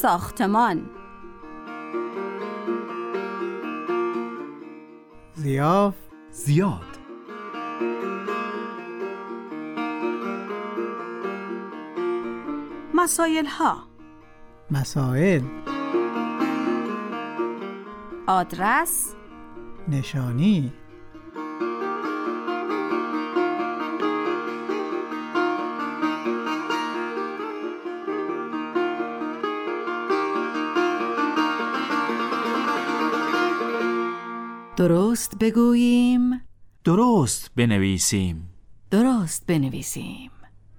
ساختمان. ضیاف، زیاد. مسائل ها. مسائل، آدرس، نشانی، درست بگوییم، درست بنویسیم. درست بنویسیم.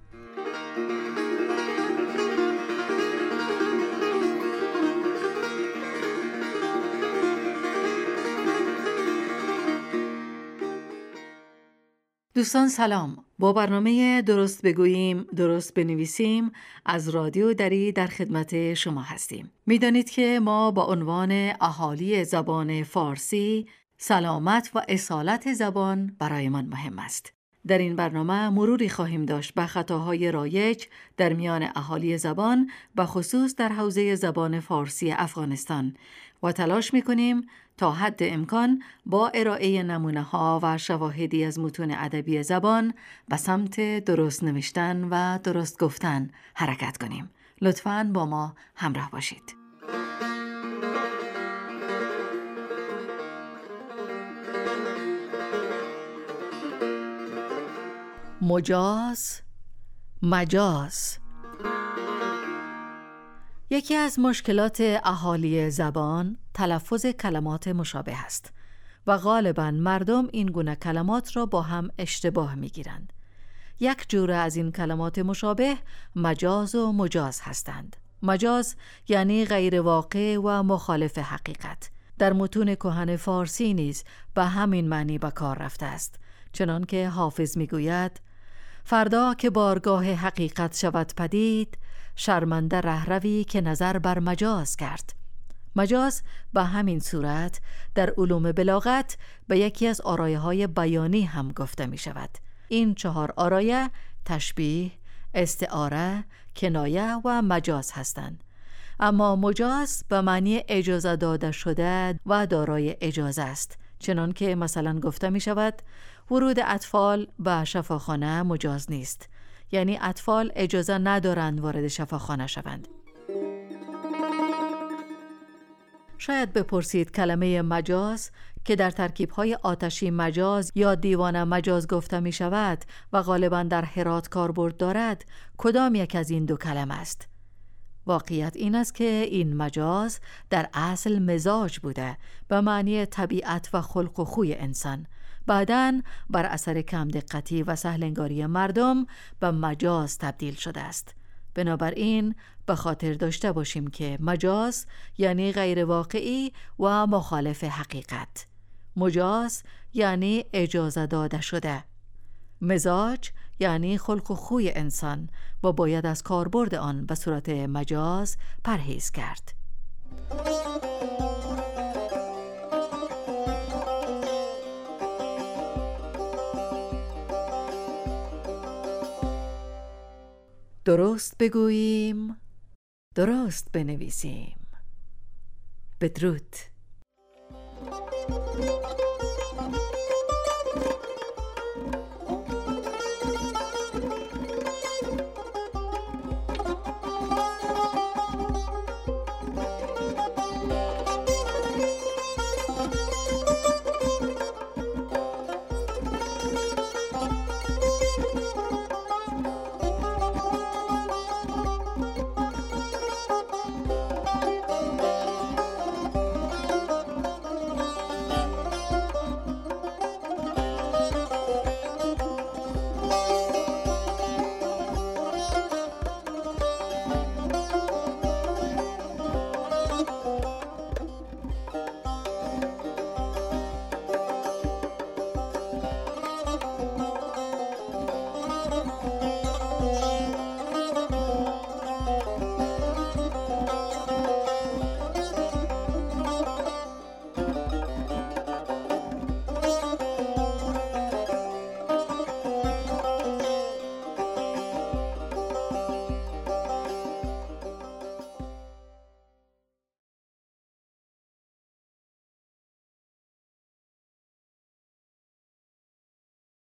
دوستان سلام. با برنامه درست بگوییم درست بنویسیم از رادیو دری در خدمت شما هستیم. میدانید که ما با عنوان اهالی زبان فارسی سلامت و اصالت زبان برایمان مهم است. در این برنامه مروری خواهیم داشت به خطاهای رایج در میان اهالی زبان و خصوص در حوزه زبان فارسی افغانستان و تلاش می‌کنیم تا حد امکان با ارائه نمونه‌ها و شواهدی از متون ادبی زبان به سمت درست نوشتن و درست گفتن حرکت کنیم. لطفاً با ما همراه باشید. مجاز، مجاز. یکی از مشکلات اهالی زبان تلفظ کلمات مشابه است و غالباً مردم این گونه کلمات را با هم اشتباه می‌گیرند. یک جوره از این کلمات مشابه مجاز و مجاز هستند. مجاز یعنی غیر واقع و مخالف حقیقت. در متون کهن فارسی نیز به همین معنی به کار رفته است، چنان که حافظ می‌گوید: فردا که بارگاه حقیقت شود پدید، شرمنده رهروی که نظر بر مجاز کرد. مجاز به همین صورت در علوم بلاغت به یکی از آرایه‌های بیانی هم گفته می شود. این 4 آرایه تشبیه، استعاره، کنایه و مجاز هستند. اما مجاز به معنی اجازه داده شده و دارای اجازه است، چنان که مثلا گفته می شود ورود اطفال به شفاخانه مجاز نیست، یعنی اطفال اجازه ندارند وارد شفاخانه شوند. شاید بپرسید کلمه مجاز که در ترکیب‌های آتشی مجاز یا دیوانه مجاز گفته می شود و غالباً در هرات کاربرد دارد، کدام یک از این 2 کلمه است؟ واقعیت این است که این مجاز در اصل مزاج بوده، به معنی طبیعت و خلق و خوی انسان. بعداً بر اثر کم دقتی و سهلنگاری مردم به مجاز تبدیل شده است. بنابراین به خاطر داشته باشیم که مجاز یعنی غیر واقعی و مخالف حقیقت. مجاز یعنی اجازه داده شده. مزاج یعنی خلق و خوی انسان و باید از کاربرد آن به صورت مجاز پرهیز کرد. درست بگوییم، درست بنویسیم. بدرود.